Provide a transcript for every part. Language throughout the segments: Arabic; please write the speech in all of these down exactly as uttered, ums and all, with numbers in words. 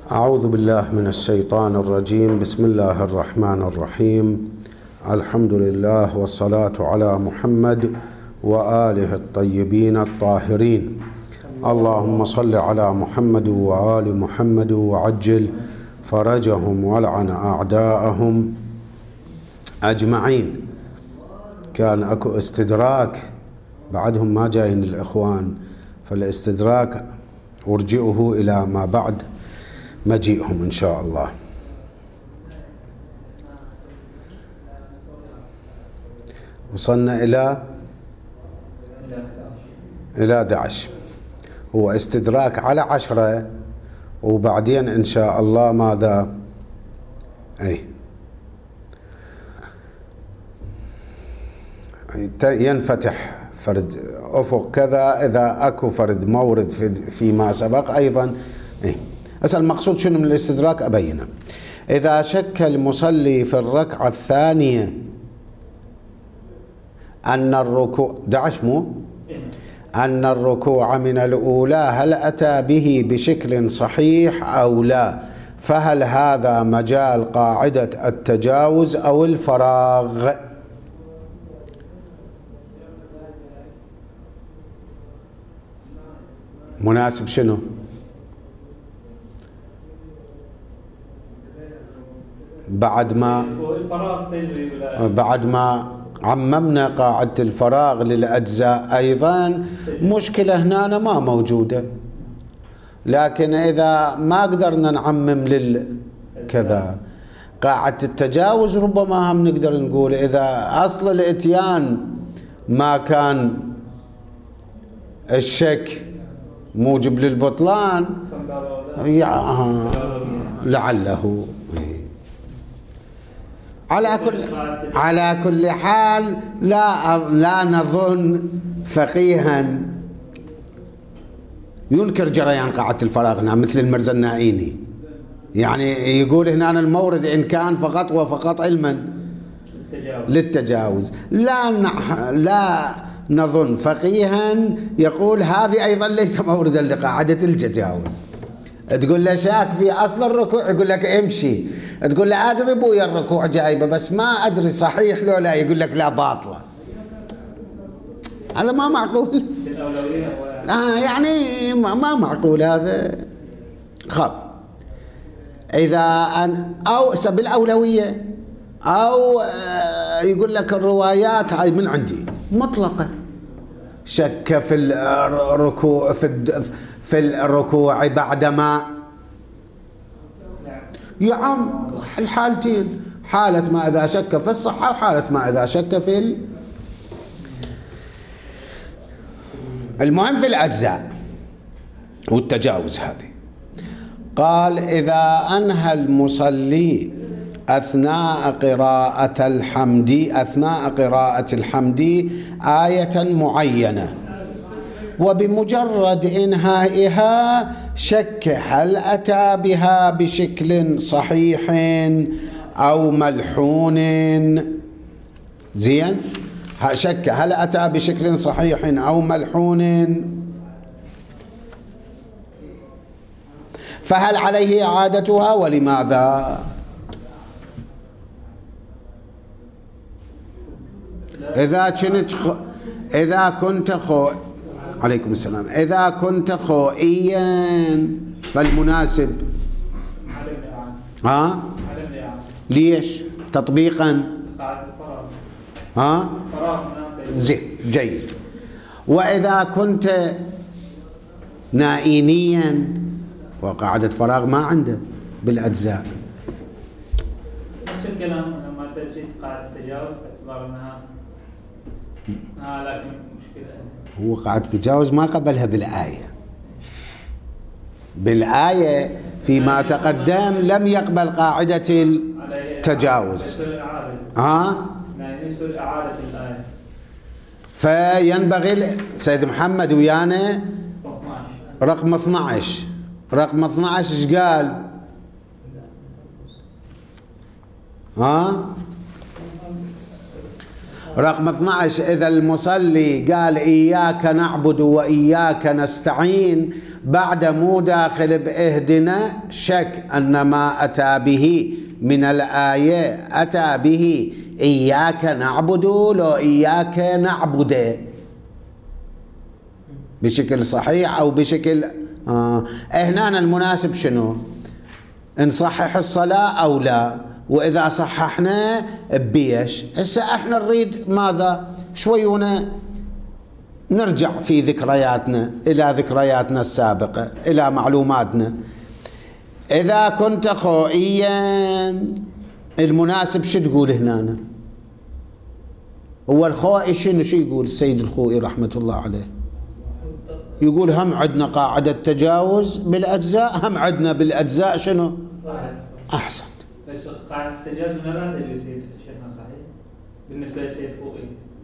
أعوذ بالله من الشيطان الرجيم. بسم الله الرحمن الرحيم. الحمد لله والصلاة على محمد وآله الطيبين الطاهرين. اللهم صل على محمد وآل محمد وعجل فرجهم ولعن أعداءهم أجمعين. كان أكو استدراك بعدهم ما جايين الإخوان، فالاستدراك أرجئه إلى ما بعد مجيئهم إن شاء الله. وصلنا إلى إلى داعش. هو استدراك على عشرة، وبعدين إن شاء الله ماذا أي ينفتح فرد أفق كذا إذا أكو فرد مورد في فيما سبق أيضا. أي أسأل المقصود شنو من الاستدراك أبينه. إذا شك المصلي في الركعة الثانية أن الركوع دعش مو أن الركوع من الأولى هل أتى به بشكل صحيح أو لا، فهل هذا مجال قاعدة التجاوز أو الفراغ؟ مناسب شنو؟ بعد ما بعد ما عممنا قاعدة الفراغ للأجزاء أيضا مشكلة هنا ما موجودة، لكن إذا ما قدرنا نعمم للكذا قاعدة التجاوز ربما هم نقدر نقول إذا أصل الإتيان ما كان الشك موجب للبطلان لعله. على كل على كل حال لا لا نظن فقيها ينكر جريان قاعدة الفراغ هنا مثل المرزا النائيني، يعني يقول هنا المورد إن كان فقط وفقط علما للتجاوز. لا لا نظن فقيها يقول هذه أيضا ليس موردا لقاعدة التجاوز. تقول له شاك في أصل الركوع يقول لك امشي، تقول له أدري بويا الركوع جايبه بس ما أدري صحيح لو لا، يقول لك لا باطلة. هذا ما معقول. آه يعني ما معقول هذا. خب إذا أن أو سبيل الأولوية أو يقول لك الروايات هاي من عندي مطلقة، شك في الركوع في في الركوع بعدما يا عم الحالتين، حالة ما إذا شك في الصحة وحالة ما إذا شك في ال... المهم في الأجزاء والتجاوز هذه. قال إذا أنهى المصلي أثناء قراءة الحمد أثناء قراءة الحمد آية معينة وبمجرد إنهائها شك هل أتى بها بشكل صحيح أو ملحون. زين، شك هل أتى بشكل صحيح أو ملحون، فهل عليه إعادتها ولماذا؟ إذا كنت خ... إذا كنت خو عليكم السلام إذا كنت خوئيا فالمناسب ها ليش تطبيقا ها زين جيد. وإذا كنت نائينيا وقاعدة فراغ ما عنده بالأجزاء. نفس الكلام لما تجد قاعدة التجاوز باعتبار انها ها لكن مشكلة هو قاعدة التجاوز ما قبلها بالآية. بالآية فيما تقدم لم يقبل قاعدة التجاوز. ها إعادة الآية. فينبغي سيد محمد ويانا رقم اثنعش رقم اثنعش ايش قال؟ رقم اثني عشر إذا المصلي قال إياك نعبد وإياك نستعين بعد مو داخل بإهدنا شك أن ما أتى به من الآية أتى به إياك نعبد لو إياك نعبد بشكل صحيح أو بشكل آه. هنا المناسب شنو؟ نصحح الصلاة أو لا؟ وإذا صححنا بيش؟ هسه احنا نريد ماذا؟ شويونا نرجع في ذكرياتنا إلى ذكرياتنا السابقة إلى معلوماتنا. إذا كنت خوئيا المناسب شو تقول هنا؟ هو الخوئي شنو شو يقول السيد الخوئي رحمة الله عليه؟ يقول هم عندنا قاعدة تجاوز بالأجزاء، هم عندنا بالأجزاء شنو؟ أحسن. بس قاعدة التجاوز لا تجري شيخنا صحيح بالنسبة للسيد خوئي.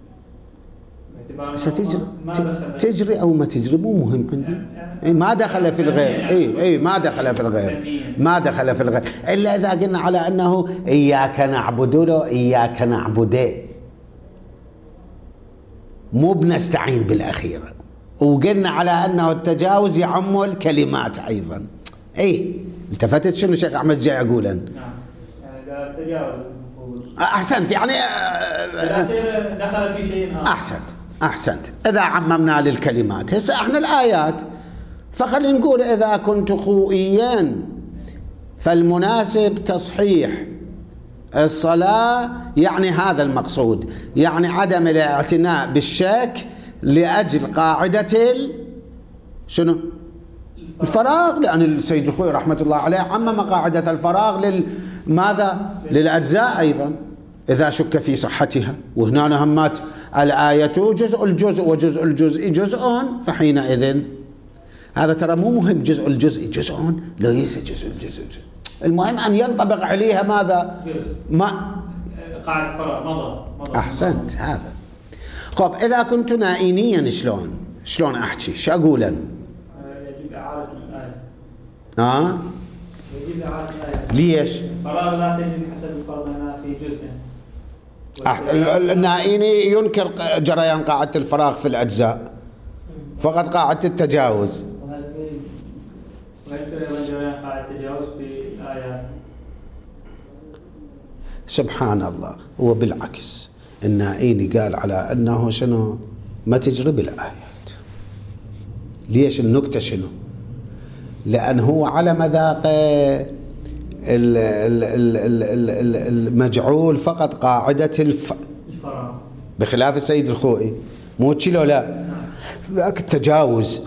ستجري تجري أو ما تجري مو مهم عندي. إيه ما دخل في الغير. إيه إيه ما دخل في الغير. ما دخل في الغير إلا إذا قلنا على أنه إياك نعبد له إياك نعبد مو بنستعين بالأخيرة، وقلنا على أنه التجاوز يعم الكلمات أيضا. إيه التفتت شنو الشيخ أحمد جاي أقولا؟ نعم يعني التجاوز أحسنت يعني دخل في شيء آخر. أحسنت أحسنت إذا عممنا للكلمات. هسه احنا الآيات فخلينا نقول إذا كنت خوئيا فالمناسب تصحيح الصلاة، يعني هذا المقصود، يعني عدم الاعتناء بالشك لأجل قاعدة ال... شنو؟ الفراغ، لأن السيد الخوئي رحمة الله عليه عمم قاعدة الفراغ لل ماذا؟ للأجزاء أيضا إذا شك في صحتها. وهنا همات الآية جزء الجزء وجزء الجزء جزء، فحينئذ هذا ترى مو مهم جزء الجزء جزء ليس جزء الجزء جزء. المهم أن ينطبق عليها ماذا؟ ما قاعدة الفراغ مضى مضى. أحسنت هذا. خب إذا كنت نائينيا شلون؟ شلون أحكي؟ شو أقولا؟ يجب إعادة الآية. آه؟ يجب إعادة الآية. ليش؟ الفراغ لا تجري حسب الفرض هنا في جزء. أح... النائيني ينكر جريان قاعدة الفراغ في الأجزاء، فقط قاعدة التجاوز. وينكر جريان قاعدة التجاوز في الآيات. سبحان الله. هو بالعكس النائيني قال على أنه شنو؟ ما تجري بالآيات. ليش؟ النكتة شنو؟ لأن هو على مذاق المجعول فقط قاعدة الف... الفراغ، بخلاف السيد الخوئي مو تشيلو لا ذاك التجاوز.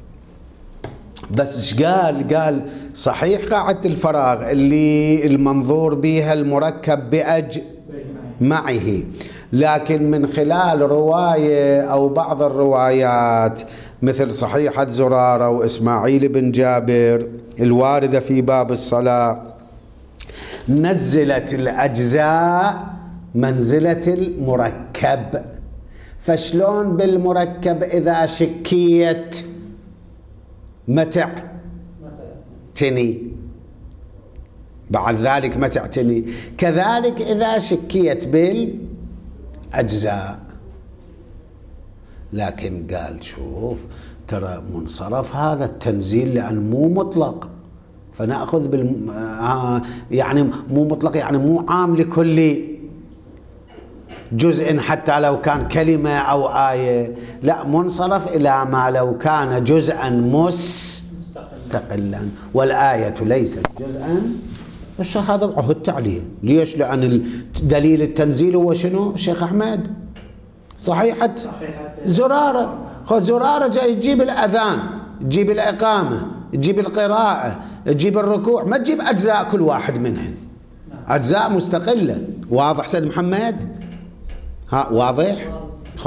بس ايش قال؟ قال صحيح قاعدة الفراغ اللي المنظور بها المركب بأج معه، لكن من خلال رواية أو بعض الروايات مثل صحيحة زرارة وإسماعيل بن جابر الواردة في باب الصلاة نزلت الأجزاء منزلة المركب. فشلون بالمركب إذا شكيت متع تني بعد ذلك متع تني، كذلك إذا شكيت بالأجزاء. لكن قال شوف ترى منصرف هذا التنزيل لأن مو مطلق، فنأخذ بال آه يعني مو مطلق يعني مو عام لكل جزء حتى لو كان كلمة أو آية، لا منصرف إلى ما لو كان جزءا مستقلا والآية ليست جزءا. بس هذا عهد التعليل. ليش؟ لأن دليل التنزيل هو شنو شيخ أحمد؟ صحيحة زرارة. خذ زرارة جاي تجيب الأذان، تجيب الإقامة، تجيب القراءة، تجيب الركوع، ما تجيب أجزاء كل واحد منهن، أجزاء مستقلة. واضح سيد محمد؟ ها واضح؟ خب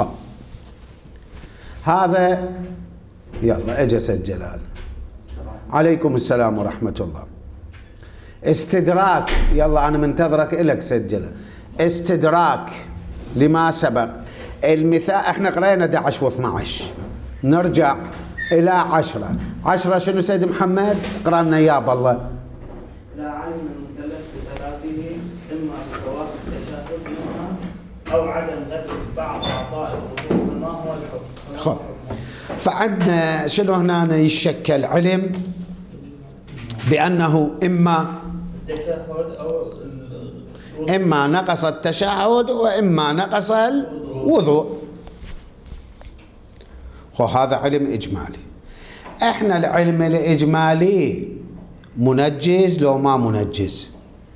هذا يلا اجا سيد جلال. عليكم السلام ورحمة الله. استدراك، يلا أنا منتظرك إلك سيد جلال. استدراك لما سبق. المثال احنا قرأنا أحد عشر واثني عشر، نرجع إلى عشرة. عشرة شنو سيد محمد؟ قرأنا يا بالله. لا علم المكلف بصلاته إما بفوات التشهد منها أو عدم غسل عندنا شنو هنا يشكل علم بأنه إما التشهد أو إما نقص التشهد وإما نقص الوضوء. وهذا علم إجمالي. إحنا العلم الإجمالي منجز لو ما منجز؟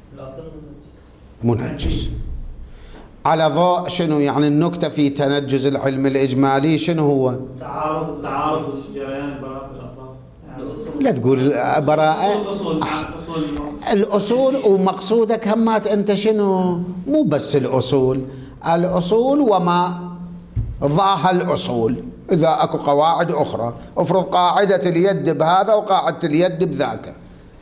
منجز. على ضوء شنو يعني النكتة في تنجز العلم الإجمالي شنو هو؟ تعارض تعارض جريان براءة الأطراف. لا تقول براءة أحسن. الأصول ومقصودك همات أنت شنو؟ مو بس الأصول، الأصول وما ضاها الأصول. إذا أكو قواعد أخرى، افرض قاعدة اليد بهذا وقاعدة اليد بذاك،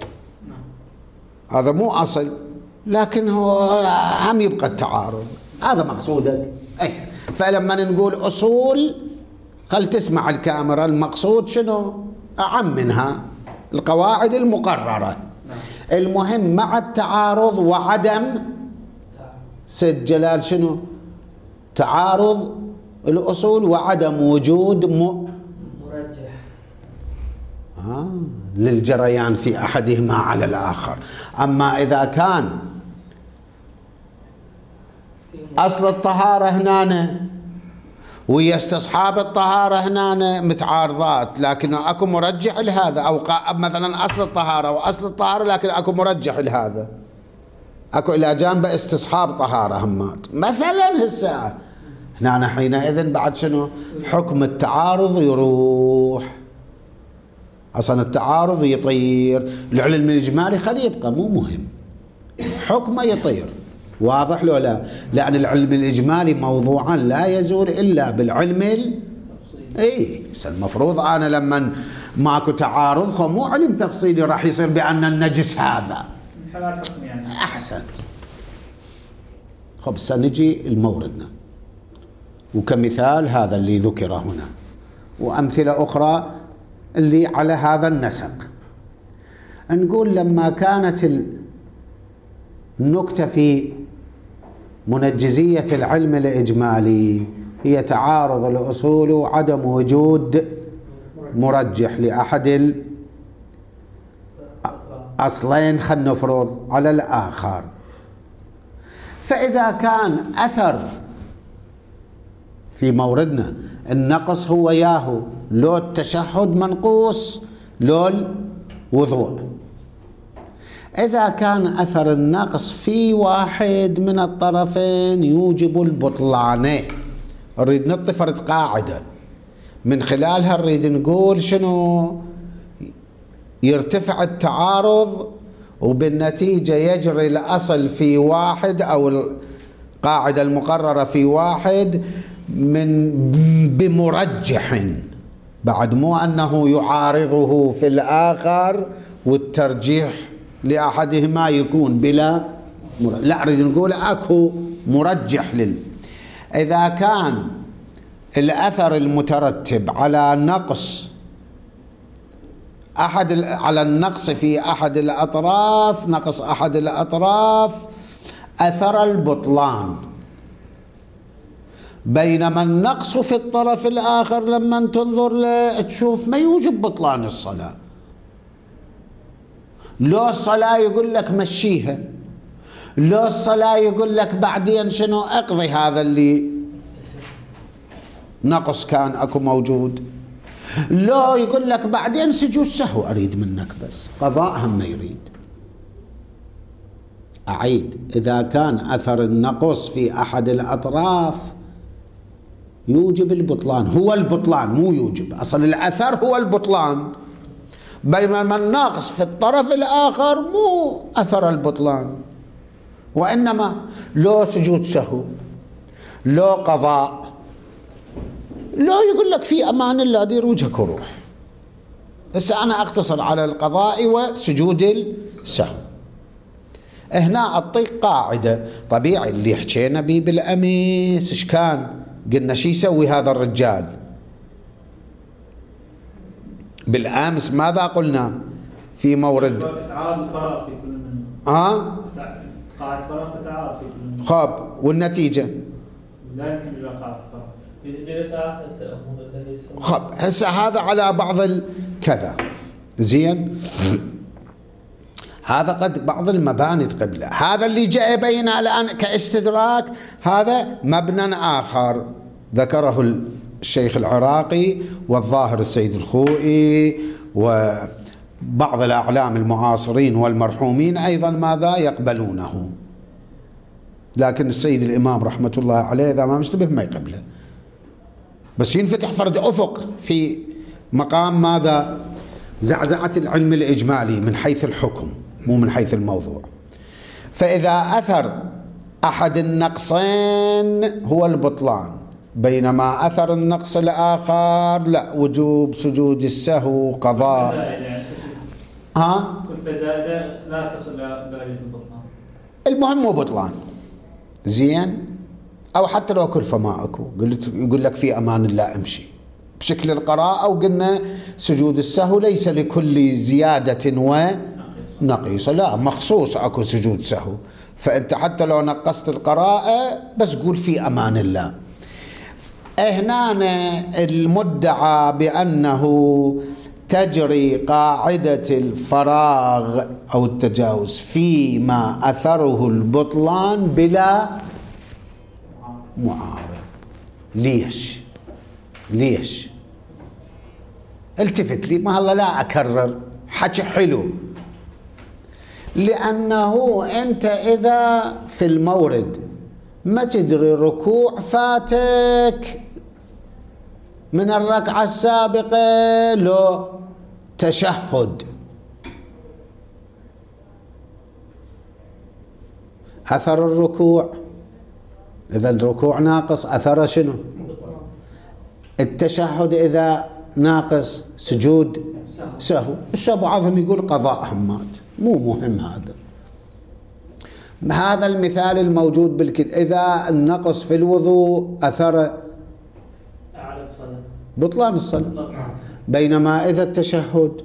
هذا مو أصل، لكن هو هم يبقى التعارض. هذا مقصودك. أي فلما نقول أصول خل تسمع الكاميرا، المقصود شنو؟ أعم منها القواعد المقررة. المهم مع التعارض وعدم سيد جلال شنو؟ تعارض الأصول وعدم وجود م... مرجح آه للجريان في أحدهما على الآخر. أما إذا كان أصل الطهارة هنا ويستصحاب الطهارة هنا متعارضات، لكن أكو مرجح لهذا، أو مثلا أصل الطهارة وأصل الطهارة لكن أكو مرجح لهذا، أكو إلى جانب استصحاب طهارة همات مثلا هالساعة هنا حينئذ بعد شنو؟ حكم التعارض يروح، أصلا التعارض يطير. العلم الإجمالي خليه يبقى مو مهم، حكمه يطير. واضح لو لا؟ لأن العلم الإجمالي موضوعا لا يزول إلا بالعلم ال... إيه المفروض أنا لما ماكو تعارض خو مو علم تفصيلي راح يصير بأن النجس هذا يعني. أحسنت. خب سنجي الموردنا، وكمثال هذا اللي ذكر هنا وأمثلة أخرى اللي على هذا النسق. نقول لما كانت النكتة في منجزية العلم الإجمالي هي تعارض الأصول وعدم وجود مرجح لأحد الأصلين، خلنا نفرض على الآخر، فإذا كان أثر في موردنا النقص هو ياهو لو التشهد منقوص لو الوضوء، إذا كان أثر النقص في واحد من الطرفين يوجب البطلان، نريد نعطي فرض قاعدة من خلالها نريد نقول شنو؟ يرتفع التعارض وبالنتيجة يجري الأصل في واحد أو القاعدة المقررة في واحد من بمرجح، بعد مو أنه يعارضه في الآخر والترجيح لأحدهما يكون بلا مرجح. لا أريد نقول أكو مرجح لل إذا كان الأثر المترتب على نقص أحد على النقص في أحد الأطراف، نقص أحد الأطراف أثر البطلان، بينما النقص في الطرف الآخر لما تنظر له تشوف ما يوجب بطلان الصلاة. لو الصلاة يقول لك مشيها، لو الصلاة يقول لك بعدين شنو اقضي هذا اللي نقص كان اكو موجود، لو يقول لك بعدين سجود سهو اريد منك بس، قضاء هم ما يريد. اعيد، اذا كان اثر النقص في احد الاطراف يوجب البطلان، هو البطلان مو يوجب، اصلا الاثر هو البطلان، بينما الناقص في الطرف الآخر مو أثر البطلان، وإنما لو سجود سهو، لو قضاء، لو يقول لك في أمان الله دير وجهك وروح. هسه أنا أقتصر على القضاء وسجود السهو. هنا أعطيك قاعدة طبيعي اللي حكينا بيه بالأمس. إيش كان قلنا شي يسوي هذا الرجال بالأمس؟ ماذا قلنا في مورد؟ تعارض الفراغ في كل منهم. ها؟ قاعدة فراغ تتعارض في كل منهم. خاب والنتيجة؟ لا يمكن إجراء قاعدة فراغ. إذا جلس أحد التأمل الذي خب هسه هذا على بعض الكذا زين. هذا قد بعض المباني قبله. هذا اللي جاء بينا الآن كاستدراك هذا مبنى آخر ذكره الشيخ العراقي والظاهر السيد الخوئي وبعض الأعلام المعاصرين والمرحومين أيضا ماذا يقبلونه، لكن السيد الإمام رحمة الله عليه إذا ما مشتبه ما يقبله، بس ينفتح فرد أفق في مقام ماذا زعزعة العلم الإجمالي من حيث الحكم مو من حيث الموضوع. فإذا أثر أحد النقصين هو البطلان، بينما أثر النقص الآخر لا، وجوب سجود السهو قضاء. ها كل فزائدة لا تصل لدرجة البطلان، المهم مو بطلان زين. أو حتى لو كلفة ما أكو قلت يقول لك في أمان الله امشي بشكل القراءة، وقلنا سجود السهو ليس لكل زيادة ونقيصة، لا مخصوص أكو سجود سهو، فأنت حتى لو نقصت القراءة بس قول في أمان الله. هنا المدعى بأنه تجري قاعدة الفراغ أو التجاوز فيما أثره البطلان بلا معارض. ليش؟ ليش؟ التفت لي، ما الله لا أكرر حكي حلو. لأنه أنت إذا في المورد ما تدري ركوع فاتك من الركعة السابقة لو تشهد، أثر الركوع، إذا الركوع ناقص أثر شنو؟ التشهد إذا ناقص سجود سهو. السهو بعضهم يقول قضاء همات، مو مهم هذا. هذا المثال الموجود بالكتاب، إذا النقص في الوضوء أثر بطلان الصلاة، بينما إذا التشهد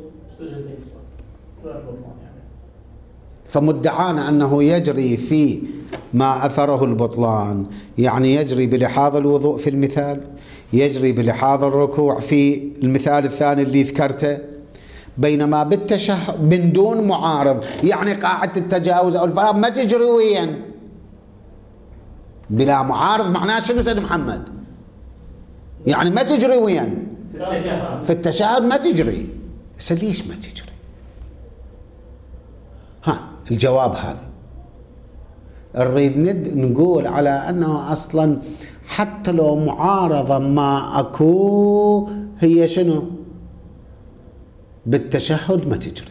فمدعانا أنه يجري في ما أثره البطلان، يعني يجري بلحاظ الوضوء في المثال، يجري بلحاظ الركوع في المثال الثاني اللي ذكرته، بينما بالتشهد من دون معارض، يعني قاعدة التجاوز أو الفراغ ما تجري وين بلا معارض. معناه شنو سيد محمد؟ يعني ما تجري وين في التشهد ما تجري. ليش ما تجري؟ ها الجواب هذا. نريد نقول على أنه أصلا حتى لو معارضة ما أكو هي شنو بالتشهد ما تجري،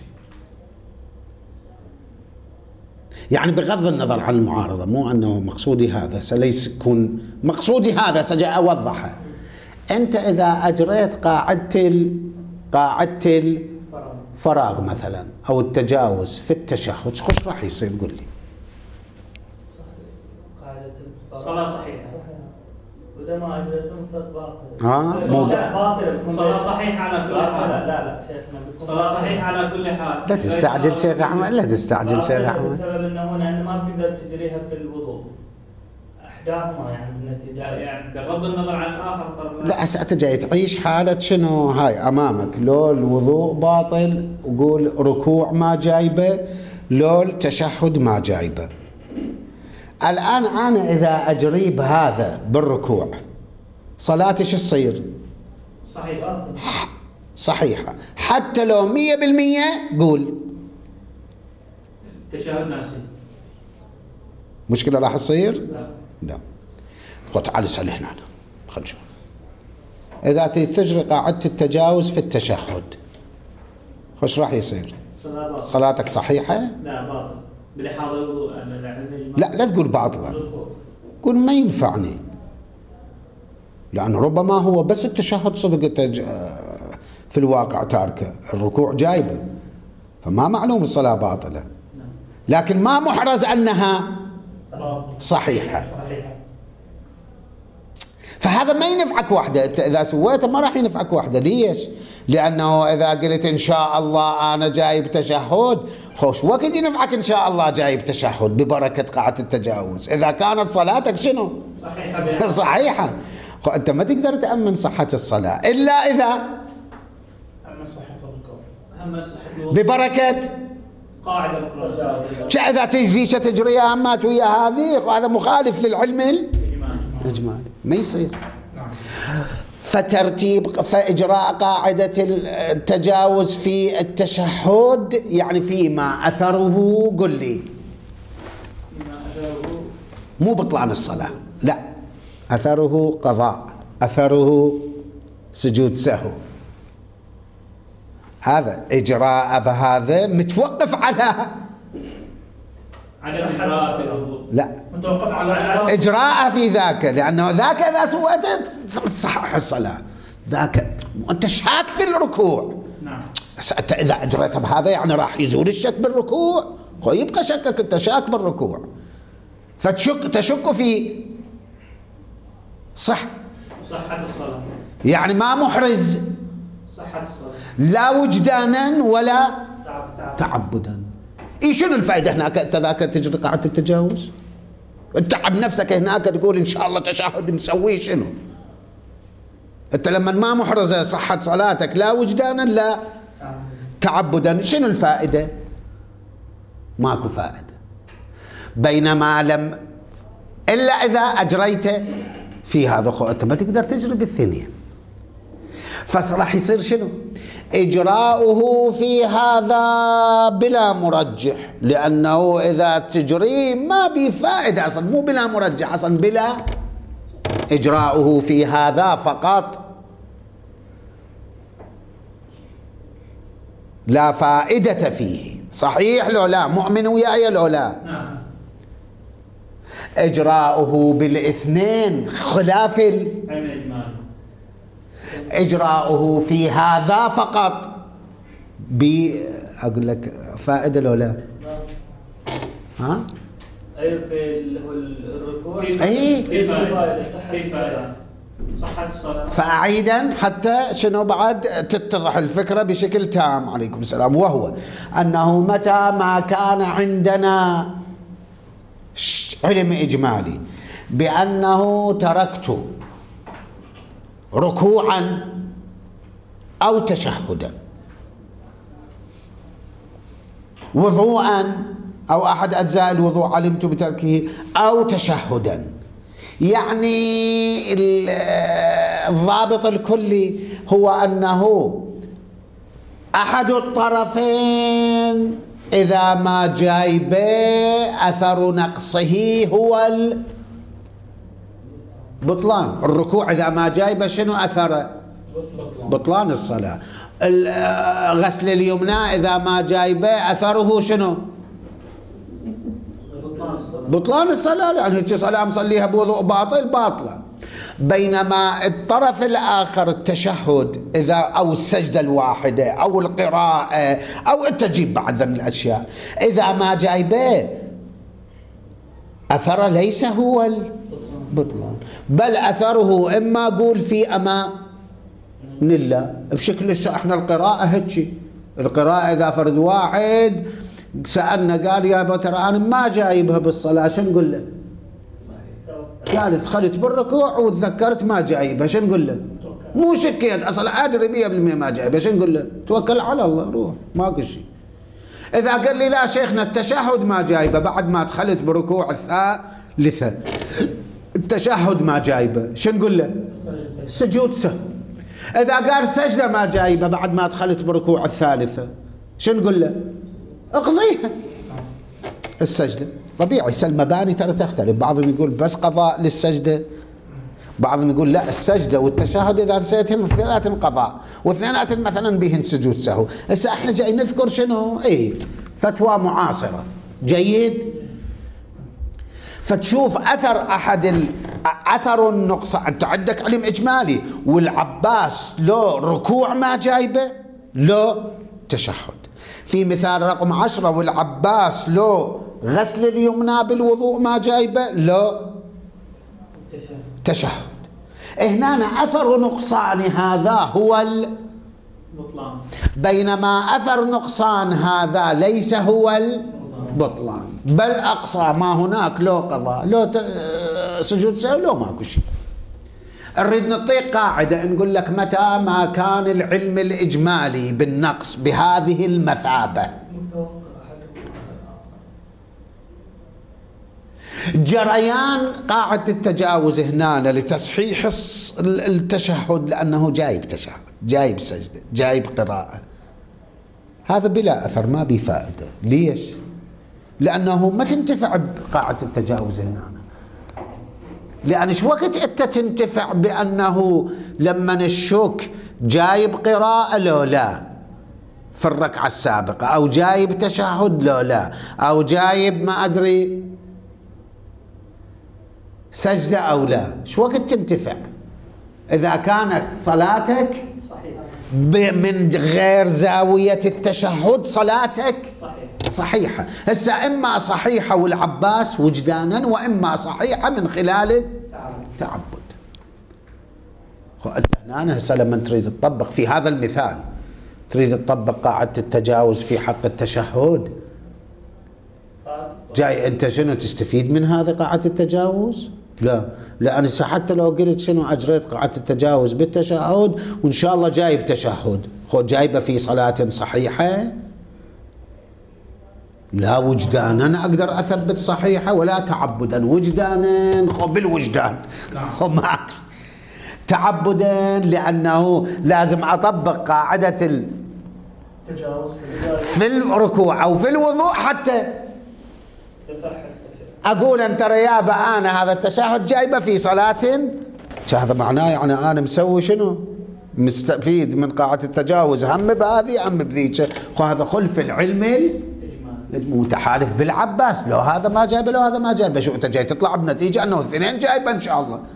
يعني بغض النظر عن المعارضة، مو أنه مقصودي هذا سليس يكون مقصودي هذا سجاء أوضحه. أنت إذا أجريت قاعدة قاعدة الفراغ مثلا أو التجاوز في التشهد خش راح يصير؟ قل لي. صلاة صحيحة وإذا ما أجرتهم فباطل. ها مو باطل. صلاة صحيحة على كل حال. لا لا شيخنا. صلاة صحيحة على كل حال. لا تستعجل شيخ أحمد، لا تستعجل شيخ أحمد. بسبب أنه هنا ما بتقدر تجريها في الوضوء. أحداهما يعني بالنتيجة يعني بغض النظر عن الآخر. لا أنت جاي تعيش حالة شنو هاي أمامك، لو الوضوء باطل وقول ركوع ما جايبه، لو التشهد ما جايبه. الآن أنا إذا أجري بهذا بالركوع صلاتي شو تصير؟ صحيح صحيحة حتى لو مية بالمية. قول تشهد ناسي مشكلة راح تصير؟ لا لا. خذ تعال اسأل هنا، خل نشوف. إذا تجري قاعدة التجاوز في التشهد خش راح يصير؟ صلاتك صحيحة؟ لا باطل بلحاظ الوضوء. لا لا تقول باطلة، قول ما ينفعني، لأن ربما هو بس التشهد صدق التج... في الواقع تاركه، الركوع جايبه، فما معلوم الصلاة باطلة، لكن ما محرز أنها صحيحة. فهذا ما ينفعك وحده، أنت إذا سويته ما راح ينفعك وحده. ليش؟ لأنه إذا قلت إن شاء الله أنا جايب تشهد، خوش وقت ينفعك إن شاء الله جايب تشهد ببركة قاعدة التجاوز إذا كانت صلاتك شنو؟ صحيحة. صحيحة. أنت ما تقدر تأمن صحة الصلاة إلا إذا أما صحة الركوع أما صحة ببركة قاعدة القرآن إذا تجري تجريها أمات ويا هذه، هذا مخالف للعلم الإجمالي، ما يصير. فترتيب فإجراء قاعدة التجاوز في التشهد يعني فيما أثره، قل لي مو بطلان الصلاة، لا، أثره قضاء، أثره سجود سهو. هذا إجراء بهذا متوقف على عدم إجراء في الوضوء، لا، متوقف على إجراء في ذاك، لأنه ذاك إذا سويته تصحح الصلاة، ذاك أنت شاك في الركوع. نعم. أنت إذا أجريت بهذا يعني راح يزول الشك بالركوع، ويبقى شكك، أنت شاك بالركوع، فتشك تشك في صح صحة الصلاة، يعني ما محرز صحة الصلاة لا وجدانا ولا تعب تعب. تعبدا. إيه شنو الفائدة هناك؟ أنت ذاك تجري قاعدة التجاوز، تتعب نفسك هناك تقول إن شاء الله تشهد نسوي شنو؟ أنت لما ما محرزة صحة صلاتك لا وجدانا لا تعبدا، شنو الفائدة؟ ماكو فائدة. بينما لم إلا إذا أجريت في هذا خو أنت ما تقدر تجري بالثانية، فراح يصير شنو؟ إجراؤه في هذا بلا مرجح، لأنه إذا تجري ما بفائدة أصلا، مو بلا مرجح أصلا، بلا إجراؤه في هذا فقط لا فائدة فيه. صحيح لو لا؟ مؤمن وياي لو لا؟ نعم. إجراؤه بالاثنين خلاف علم الإجمالي، إجراؤه في هذا فقط ب أقول لك فائدة لو لا؟ ها؟ أي في الركوع أي في فائدة، في فائدة صحة الصلاة. فأعيدا حتى شنو بعد تتضح الفكرة بشكل تام. عليكم السلام. وهو أنه متى ما كان عندنا علم إجمالي بأنه تركت ركوعا أو تشهدا، وضوءا أو أحد أجزاء الوضوء علمت بتركه، أو تشهدا، يعني الضابط الكلي هو أنه أحد الطرفين إذا ما جايب أثر نقصه هو البطلان. الركوع إذا ما جايب شنو أثره؟ بطلان الصلاة. غسل اليمنى إذا ما جايب أثره شنو؟ بطلان الصلاة، لأنه هيك صلاة مصليها بوضوء باطل باطلة. بينما الطرف الآخر التشهد إذا أو السجدة الواحدة أو القراءة أو التجيب بعد ذن الأشياء إذا ما جايبه أثره ليس هو البطلان، بل أثره إما قول في أمان الله بشكل احنا القراءة هيك. القراءة إذا فرد واحد سألنا قال يا أبا ترى أنا ما جايبها بالصلاة، شو نقول له؟ قال دخلت بالركوع وتذكرت ما جايبها، شو نقول له؟ مو شكيت أصلا أدري مية بالمية ما جايبها، شو نقول له؟ توكل على الله روح ماكو شيء. إذا قال لي لا شيخنا التشهد ما جايبه بعد ما دخلت بركوع الثالثة، التشهد ما جايبه، شو نقول له؟ سجود سهو. إذا قال سجدة ما جايبه بعد ما دخلت بركوع الثالثة، شو نقول له؟ اقضيها السجدة. طبيعي المباني ترى تختلف، بعضهم يقول بس قضاء للسجدة، بعضهم يقول لا السجدة والتشهد إذا نسيتهم اثنيناتهم قضاء واثنيناتهم مثلا بهن سجود سهو. هسه احنا جاي نذكر شنو؟ ايه فتوى معاصرة. جيد. فتشوف أثر أحد ال... أثر النقصان. أنت عندك علم إجمالي والعباس لو ركوع ما جايبه لو تشهد. في مثال رقم عشرة والعباس لو غسل اليمنى بالوضوء ما جايبه لو تشهد. هنا أثر نقصان هذا هو البطلان، بينما أثر نقصان هذا ليس هو البطلان، بل أقصى ما هناك لو قضاء لو سجود سهو لو ماكو شيء. نريد نطيق قاعدة نقول لك متى ما كان العلم الإجمالي بالنقص بهذه المثابة جريان قاعدة التجاوز هنا لتصحيح التشهد لأنه جايب تشهد جايب سجدة جايب قراءة، هذا بلا أثر ما بي فائدة. ليش؟ لأنه ما تنتفع بقاعدة التجاوز هنا، لأن شو وقت أنت تنتفع بأنه لما الشك جايب قراءة لو لا في الركعة السابقة، أو جايب تشهد لو لا، أو جايب ما أدري سجدة أو لا، شو وقت تنتفع؟ إذا كانت صلاتك من غير زاوية التشهد صلاتك صحيحة. هسه إما صحيحة والعباس وجدانا، وإما صحيحة من خلال التعبد. أنا هسه لما تريد تطبق في هذا المثال تريد تطبق قاعدة التجاوز في حق التشهد، جاي أنت شنو تستفيد من هذه قاعدة التجاوز؟ لا، لأن حتى لو قلت شنو أجريت قاعدة التجاوز بالتشهد وإن شاء الله جايب تشهد، خو جايبة في صلاة صحيحة لا وجدانا أقدر أثبت صحيحة، ولا تعبدا وجدانا خو بالوجدان خو ما أدري تعبدا، لأنه لازم أطبق قاعدة التجاوز في الركوع أو في الوضوء حتى أقول أنت ريابة أنا هذا التشهد جايبه في صلاة، هذا معناه يعني أنا مسوي شنو؟ مستفيد من قاعدة التجاوز، هم بهذه هم بذيك، وهذا خلف العلم متحالف بالعباس، لو هذا ما جايبه لو هذا ما جايبه، شو أنت جاي تطلع بنتيجة أنه الاثنين جايبه إن شاء الله.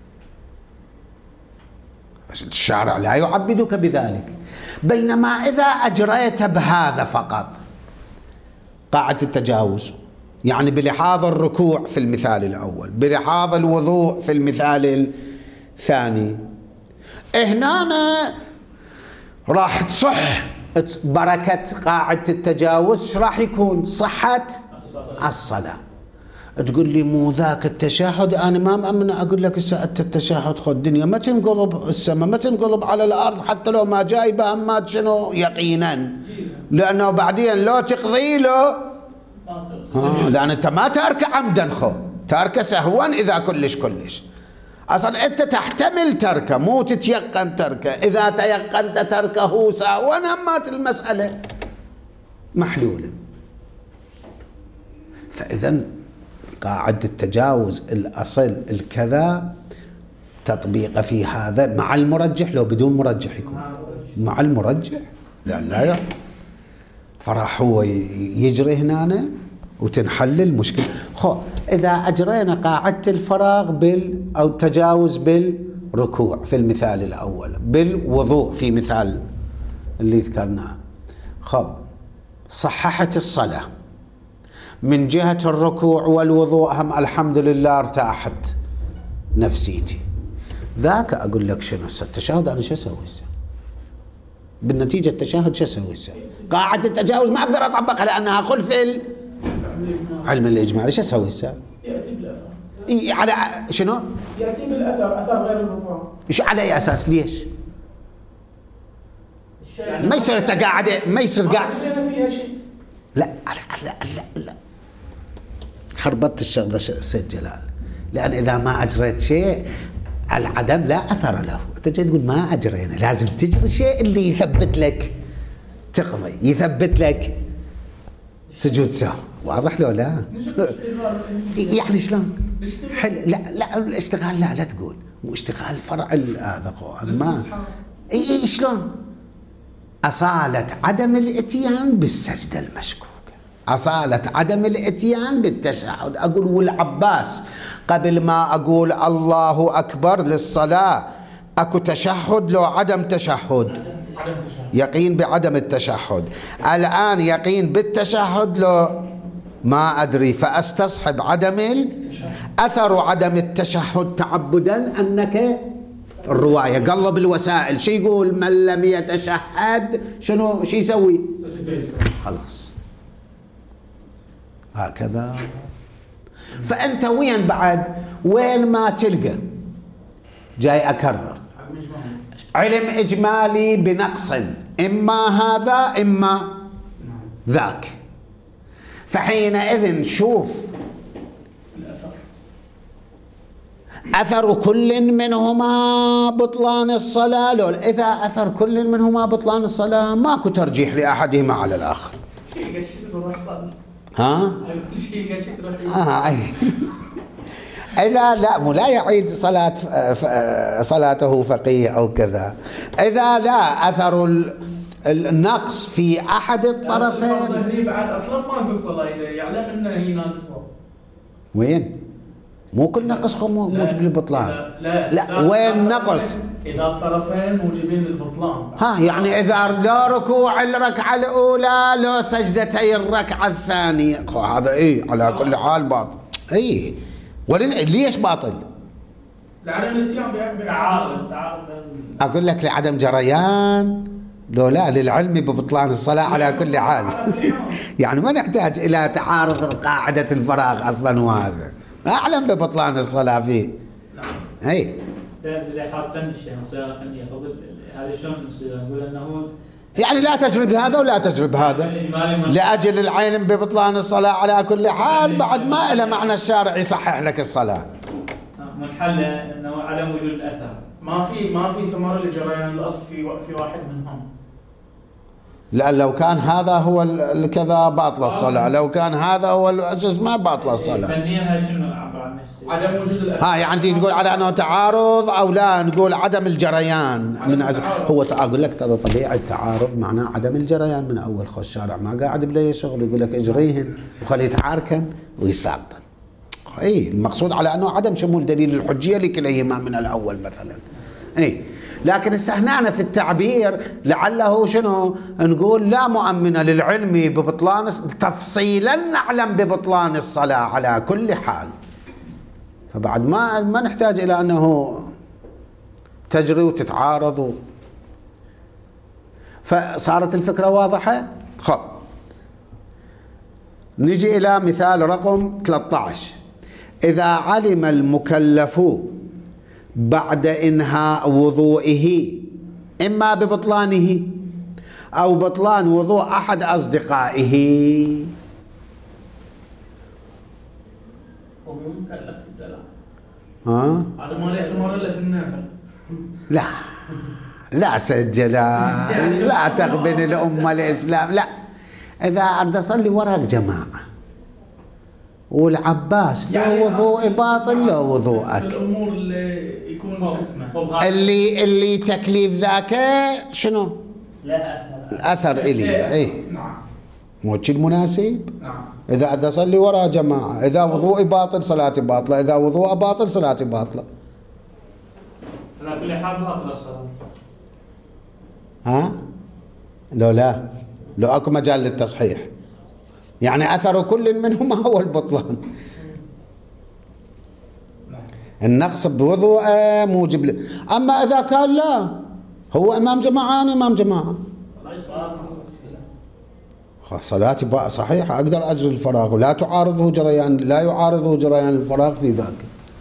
الشارع لا يعبدك بذلك. بينما إذا أجريت بهذا فقط قاعدة التجاوز، يعني بلحاظ الركوع في المثال الأول، بلحاظ الوضوء في المثال الثاني، هنا راح تصح بركة قاعدة التجاوز. راح يكون صحة الصلاة. تقول لي مو ذاك التشهد أنا ما مأمن، أقول لك الساعة التشهد خذ الدنيا ما تنقلب السماء ما تنقلب على الأرض حتى لو ما جايبها أما شنو يقينا، لأنه بعدين لو تقضي له آه لأن أنت ما تارك عمدا خو تارك سهوا إذا كلش كلش، أصلا أنت تحتمل تركه مو تتيقن تركه، إذا تيقنت تركه سهوا همات المسألة محلولة. فإذا قاعدة التجاوز الأصل الكذا تطبيق في هذا مع المرجح، لو بدون مرجح يكون مع المرجح لا لا يعني. فراح هو يجري هنا وتنحل المشكلة. خو إذا أجرينا قاعدة الفراغ بال أو التجاوز بالركوع في المثال الأول، بالوضوء في مثال اللي ذكرناه، خب صححت الصلاة من جهة الركوع والوضوء، هم الحمد لله ارتاحت نفسيتي، ذاك أقول لك شنو هسه التشهد أنا شو أسوي هسه؟ بالنتيجة التشهد شو أسوي هسه؟ قاعدة التجاوز ما أقدر أطبقها لأنها خلف علم الإجمالي، شو أسوي هسه؟ يأتي بالأثر. إيه على شنو؟ يأتي بالأثر، أثر غير الوضوء. إيش على أي أساس؟ ليش؟ ما يصير أنت قاعد ما يصير قاعد فيها شيء. لا لا لا لا لا حربت الشغلة سيد جلال، لأن إذا ما أجريت شيء العدم لا أثر له. أنت جاي تقول ما أجرينا، لازم تجري شيء اللي يثبت لك تقضي، يثبت لك سجود سهو. واضح له لا؟ يعني شلون؟ حل لا لا الاشتغال لا لا تقول مو اشتغال فرع هذا ما اي شلون؟ أصالة عدم الاتيان بالسجدة المشكوكة، أصالة عدم الاتيان بالتشهد. أقول والعباس قبل ما أقول الله أكبر للصلاة أكو تشهد لو عدم تشهد؟ يقين بعدم التشهد. الآن يقين بالتشهد لو ما أدري، فأستصحب عدم أثر عدم التشهد تعبدا أنك الرواية قلب الوسائل شي يقول من لم يتشهد شنو شي يسوي؟ خلاص هكذا. فأنت وين بعد وين ما تلقى جاي أكرر علم إجمالي بنقص، إما هذا إما ذاك. فحينئذ شوف أثر كل منهما بطلان الصلاة. لو إذا أثر كل منهما بطلان الصلاة ماكو ترجيح لأحدهما على الآخر. ها؟ آه أي. إذا لا مو لا يعيد صلاة صلاته فقيه أو كذا. إذا لا أثر النقص في أحد الطرفين. هني بعد أصلا ماكو صلاة، يعلم إنه هي ناقصة. وين؟ مو كل نقص موجب للبطلان. لا, لا, لا, لا وين نقص؟ إذا الطرفين موجبين للبطلان. ها يعني إذا لا ركوع الركعة الأولى لو سجدتي الركعة الثانية هذا إيه على كل حال باطل. إيه وليش باطل؟ لعدم الاتيان تعارض. تعارض أقول لك لعدم جريان، لو لا للعلم ببطلان الصلاة على كل حال. يعني ما نحتاج إلى تعارض قاعدة الفراغ أصلا، وهذا أعلم ببطلان الصلاة فيه. نعم. أي. اللي حاط فن الشيخ صياغة فنية فقط هذا شلون نقول أنه يعني لا تجرب هذا ولا تجرب هذا لأجل العلم ببطلان الصلاة على كل حال، بعد ما إلى معنى الشارع يصحح لك الصلاة. منحل أنه عدم وجود الأثر. ما في ما في ثمر لجريان الأصل في في واحد منهم. لأن لو كان هذا هو الكذا باطل الصلاة، لو كان هذا هو الأساس ما باطل الصلاة. فنيا شنو عبر عن نفسه؟ عدم وجود الأثر. ها يعني تيجي تقول على أنه تعارض أو لا نقول عدم الجريان من عز... هو أقول لك ترى طبيعة التعارض معناه عدم الجريان من أول خو الشارع ما قاعد بلي شغل يقول لك اجريهن وخليه يتعاركن ويساقطن. اي المقصود على أنه عدم شمول دليل الحجية لكليهما من الأول مثلا. اي لكن هنا في التعبير لعله شنو نقول لا مؤمن للعلم ببطلان تفصيلا نعلم ببطلان الصلاة على كل حال. فبعد ما ما نحتاج إلى أنه تجري وتتعارض. فصارت الفكرة واضحة. خب نجي إلى مثال رقم ثلاثة عشر. إذا علم المكلف بعد إنهاء وضوئه إما ببطلانه أو بطلان وضوء أحد أصدقائه. ها؟ هذا ما له ثمر إلا في النافع. لا لا سجل لا تغبن الأمة الإسلام. لا إذا أريد أصلي وراك جماعة والعباس لا وضوء باطل لا وضوءك. الأمور اللي يكون شو اسمه اللي اللي تكليف ذاك شنو؟ لا أثر. الأثر إلي. إيه نعم. مو شيء المناسب. نعم. إذا أدى أصلي وراء جماعة إذا وضوءي باطل صلاتي باطلة، إذا وضوء باطل صلاتي باطلة. على كل حال باطل الصلاة. ها؟ لو لا لو أكو مجال للتصحيح يعني أثر كل منهما هو البطلان. النقص بوضوءه موجب له. أما إذا كان لا هو إمام جماعة أنا إمام جماعة صلاتي بقى صحيحة أقدر أجري الفراغ ولا تعارضه جريان لا يعارضه جريان الفراغ في ذاك،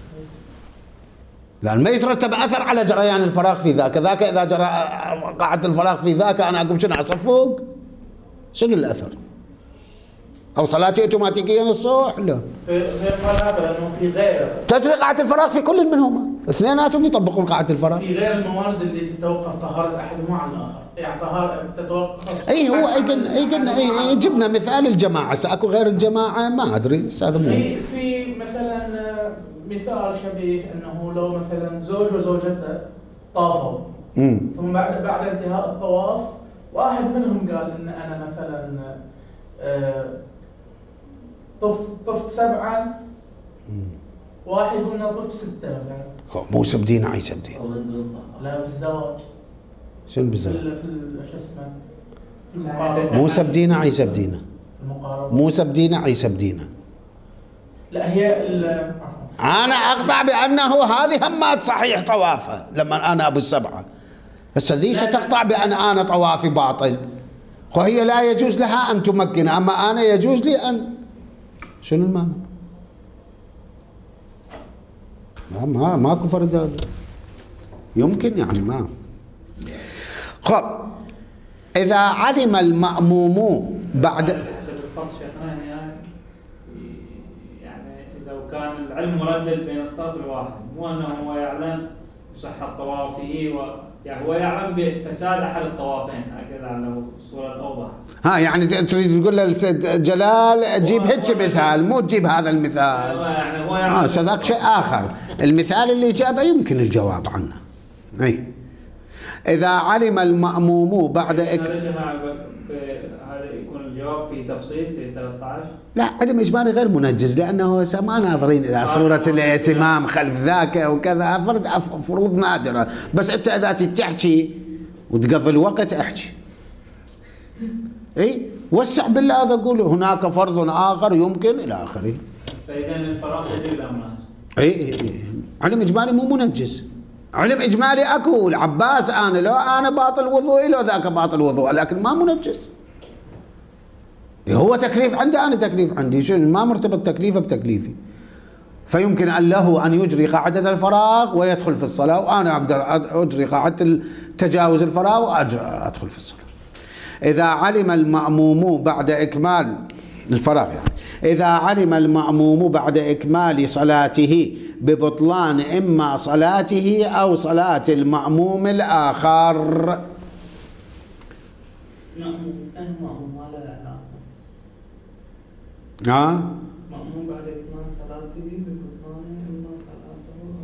لأن ما يترتب أثر على جريان الفراغ في ذاك. ذاك إذا جرى قاعدة الفراغ في ذاك أنا أقوم شنو أصفق؟ شنو الأثر؟ أو صلاتي أوتوماتيكيا الصح؟ لا. في قال هذا أنه في غير تجري قاعدة الفراغ في كل منهما، اثنيناتهم يطبقون قاعدة الفراغ. في غير الموارد اللي تتوقف طهارة أحدهما عن الآخر، يعني طهارة تتوقف. أي هو أي قلنا أي قلنا أي جبنا مثال الجماعة، سأكو غير الجماعة ما أدري هذا مو. في في مثلا مثال شبيه أنه لو مثلا زوج وزوجته طافوا ثم بعد بعد انتهاء الطواف واحد منهم قال إن أنا مثلا آه طفت طفت سبعا واحد يقول طفت ستة مثلا. مو سبدينا عي سبدينا. لا بالزواج. شنو بالزواج؟ في شو اسمه في المقاربة. مو سبدينا عي سبدينا. المقاربة. مو سبدينا عي سبدينا. لا هي أنا أقطع بأنه هذه همات صحيح طوافها لما أنا أبو السبعة. هسه ذي تقطع بأن أنا طوافي باطل. وهي لا يجوز لها أن تمكن، أما أنا يجوز لي أن. شنو المعنى؟ ما ماكو فرق هذا. يمكن يعني ما. خب إذا علم المأموم بعد حسب الفرض شيخنا يعني يعني لو كان العلم مردد بين الطرف الواحد، مو أنه هو يعلم بصحة طوافه و يعني هو يعلم بفساد أحد الطوافين، هكذا لو الصورة الأوضح. ها يعني تريد تقول للسيد جلال جيب هيك مثال، مو تجيب هذا المثال. يعني هو اه ذاك شيء آخر. المثال اللي جابه يمكن الجواب عنه. أي إذا علم المأموم بعد إك... هذا يكون الجواب في تفصيل في ثلاثة عشر. لا علم إجمالي غير منجز، لأنه هسه ما ناظرين إلى صورة الائتمام خلف ذاك وكذا، فرد فروض نادرة. بس أنت إذا تحكي وتقضي الوقت احكي. إيه وسع بالله، هذا أقول هناك فرض آخر يمكن إلى آخره. فإذا الفراغ يجب الأمراض. إيه إيه علم إجمالي مو منجز. علم إجمالي أكو العباس أنا لو أنا باطل وضوئي لو ذاك باطل وضوء، لكن ما منجز. هو تكليف عندي أنا تكليف عندي، شو ما مرتبط تكليفه بتكليفي. فيمكن أن له أن يجري قاعدة الفراغ ويدخل في الصلاة، وأنا أقدر أجري قاعدة تجاوز الفراغ وأدخل في الصلاة. إذا علم المأموم بعد إكمال الفراغ يعني إذا علم المأموم بعد إكمال صلاته ببطلان إما صلاته أو صلاة المأموم الآخر. مأموم ما له علاقة. ها؟ مأموم بعد إكمال صلاته ببطلان إما صلاته.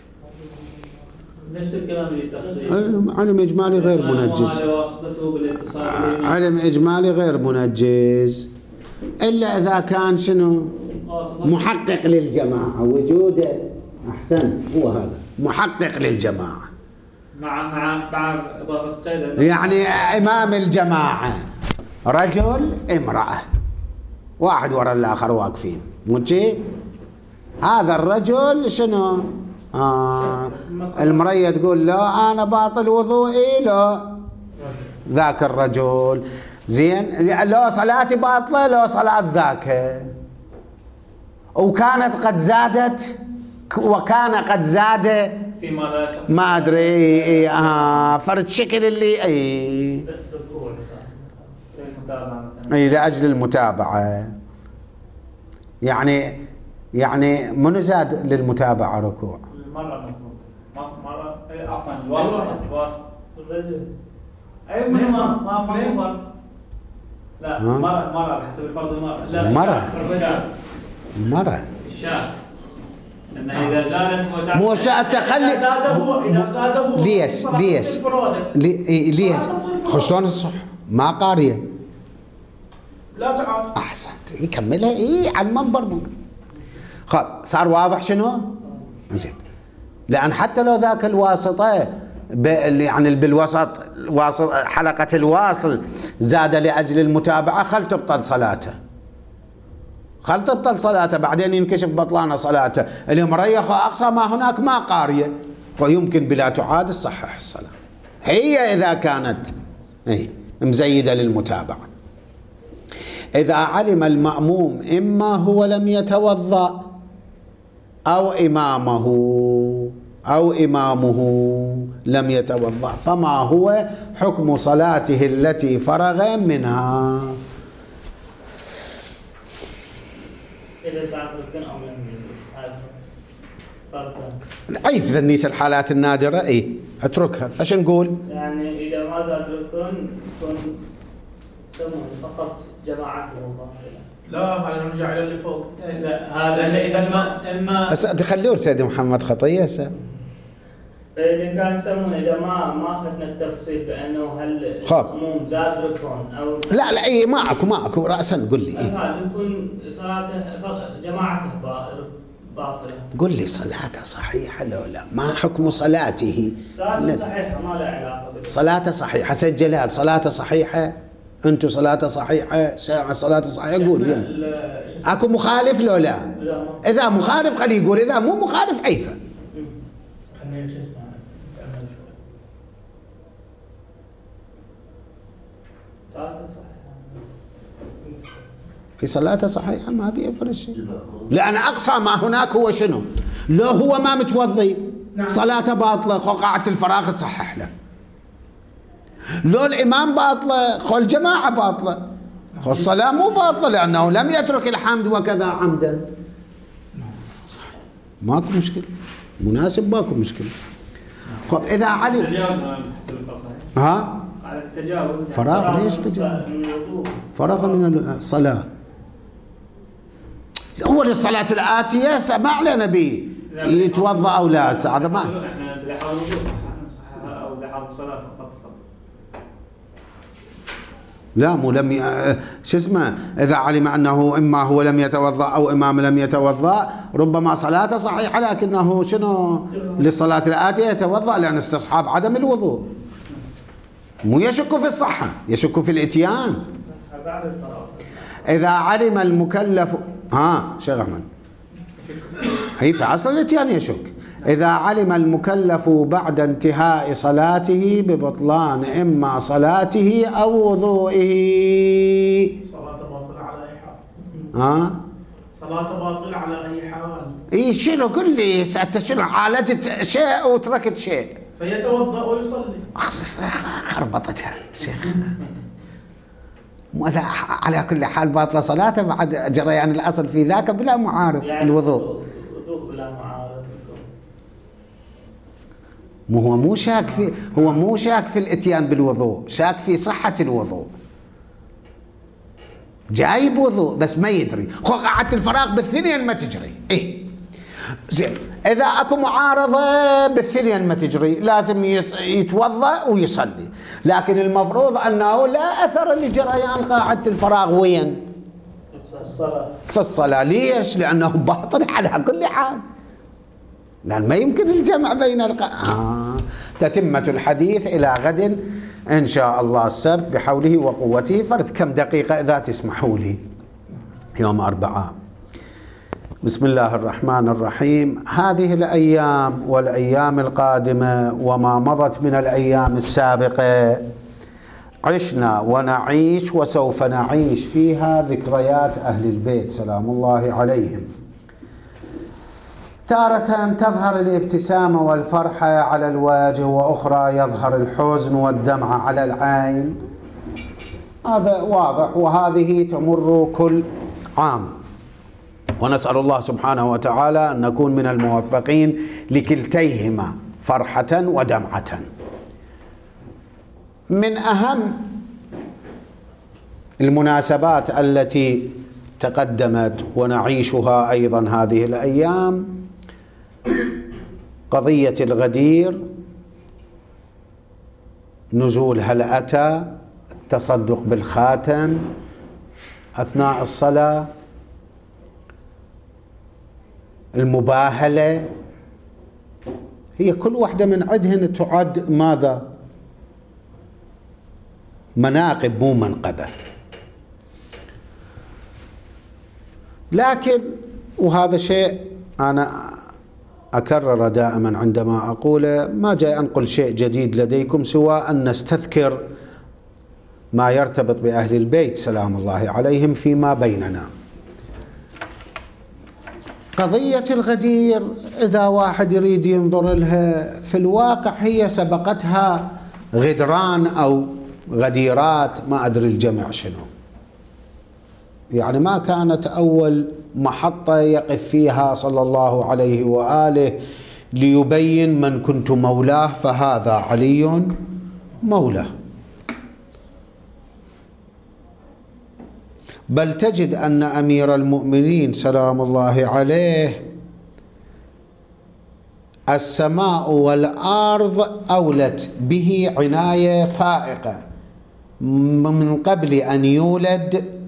نفس الكلام اللي تفصيل. علم إجمالي غير منجز. علم إجمالي غير منجز إلا إذا كان شنو؟ محقق للجماعة وجوده. أحسنت، هو هذا محقق للجماعة مع مع مع إضافة قيد يعني إمام الجماعة رجل امرأة واحد وراء الآخر واقفين، مجي هذا الرجل شنو؟ آه المرية تقول له أنا باطل وضوئي، لو ذاك الرجل زين لو صلاتي باطلة لو صلاة ذاك، وكانت قد زادت وكان قد زاد فيما لا ما أدري إيه آه فرد شكل اللي أي أي لأجل المتابعة يعني يعني من زاد للمتابعة ركوع مرة مرة عفوا الواسط الواسط الرجل أي ما ما ما لا مرة مرة بحسب الفرض مرة لا مرة مرة الشاة إن إذا زادت مو شاء تخلي ليش ليش ليش خشتون الصح ما قارية لا تعال أحسنت يكملها إيه على المنبر ممكن. خب صار واضح شنو؟ زين لأن حتى لو ذاك الواسطة يعني بالوسط واسط حلقة الواصل زاد لأجل المتابعة خل تبطل صلاته خل تبطل صلاته بعدين ينكشف بطلان صلاته اللي مريخ أقصى ما هناك ما قارية ويمكن بلا تعاد تصحح الصلاة هي إذا كانت ايه مزيدة للمتابعة. إذا علم المأموم إما هو لم يتوضأ أو إمامه أو إمامه لم يتوضأ فما هو حكم صلاته التي فرغ منها؟ إذا ساعة ركن أو لم يزل أي في ذنيس الحالات النادرة إيه اتركها. فش نقول؟ يعني إذا ما زاد ركن يكون فقط جماعته ظاهرة. لا هذا نرجع إلى اللي فوق. لا هذا إذا ما إما هسه تخلون سيدي محمد خطية هسه. فإذا كان يسمون إذا ما ما أخذنا التفصيل بأنه هل المأموم زاد ركن أو لا لا إيه ما أكو ما أكو رأسا قل لي. إيه؟ هذا يكون صلاته جماعته باطلة. قل لي صلاته صحيحة لو لا ما حكم صلاته؟ صلاته صحيحة ما لها علاقة بالله. صلاته صحيحة سيد جلال صلاته صحيحة أنتم صلاته صحيحة صلاته صحيحة قول يعني. أكو مخالف لو لا؟ لا إذا مخالف خليه يقول إذا مو مخالف عيفة. في صلاته صحيحة ما بيفرق شيء لأن أقصى ما هناك هو شنو؟ لو هو ما متوضي نعم. صلاته باطلة، خو قاعة الفراغ صحح له. لو الإمام باطلة، خو الجماعة باطلة، خو الصلاة مو باطلة لأنه لم يترك الحمد وكذا عمدا. ماكو مشكلة، مناسب، ماكو مشكلة. طب إذا علم ها على التجاوز فراغ، ليش تجاوز؟ فراغ من الصلاة. هو للصلاة الآتية ما علينا به يتوضأ أو لا، هذا ما احنا لحاظ الوضوء صححها أو لحاظ الصلاة فقط. لا مو لم ي... شو اسمه، إذا علم أنه إما هو لم يتوضأ أو إمام لم يتوضأ ربما صلاته صحيحة، لكنه شنو للصلاة الآتية يتوضأ لأن استصحاب عدم الوضوء. مو يشك في الصحة، يشك في الإتيان. إذا علم المكلف ها شيخ أحمد هي في عصر الإتيان يشك. إذا علم المكلف بعد انتهاء صلاته ببطلان إما صلاته أو وضوئه. صلاة باطلة على أي حال؟ ها؟ صلاة باطلة على أي حال؟ إيه شنو قل لي أنت شنو عالجت شيء وتركت شيء؟ فيتوضأ ويصلي. خربطتها شيخ. وإذا على كل حال باطلة صلاته بعد جريان الأصل في ذاك بلا معارض. يعني الوضوء وضوء بلا معارض. مو هو مو شاك في هو مو شاك في الاتيان بالوضوء، شاك في صحة الوضوء. جايب وضوء بس ما يدري، خو قعدت الفراغ بالثنين ما تجري. ايه زين، اذا اكو معارضة بالثنين ما تجري لازم يتوضأ ويصلي، لكن المفروض انه لا اثر لجريان قاعدة الفراغ وين؟ في الصلاة. ليش؟ لانه باطل على كل حال، لأن ما يمكن الجمع بين الق... آه. تتمة الحديث إلى غد إن شاء الله السبت بحوله وقوته. فرد كم دقيقة إذا تسمحوا لي، يوم أربعاء. بسم الله الرحمن الرحيم. هذه الأيام والأيام القادمة وما مضت من الأيام السابقة عشنا ونعيش وسوف نعيش فيها ذكريات أهل البيت سلام الله عليهم. تارة تظهر الابتسامة والفرحة على الوجه، وأخرى يظهر الحزن والدمع على العين. هذا واضح، وهذه تمر كل عام، ونسأل الله سبحانه وتعالى أن نكون من الموفقين لكلتيهما فرحة ودمعة. من أهم المناسبات التي تقدمت ونعيشها أيضا هذه الأيام قضية الغدير، نزول هل أتى، التصدق بالخاتم أثناء الصلاة، المباهلة. هي كل واحدة من عندهن تعد ماذا؟ مناقب مو منقبة. لكن وهذا شيء أنا أكرر دائما عندما أقوله، ما جاي أنقل شيء جديد لديكم سوى أن نستذكر ما يرتبط بأهل البيت سلام الله عليهم فيما بيننا. قضية الغدير إذا واحد يريد ينظر لها في الواقع هي سبقتها غدران أو غديرات، ما أدري الجمع شنو، يعني ما كانت أول محطة يقف فيها صلى الله عليه وآله ليبين من كنت مولاه فهذا علي مولاه، بل تجد أن أمير المؤمنين سلام الله عليه السماء والأرض أولت به عناية فائقة من قبل أن يولد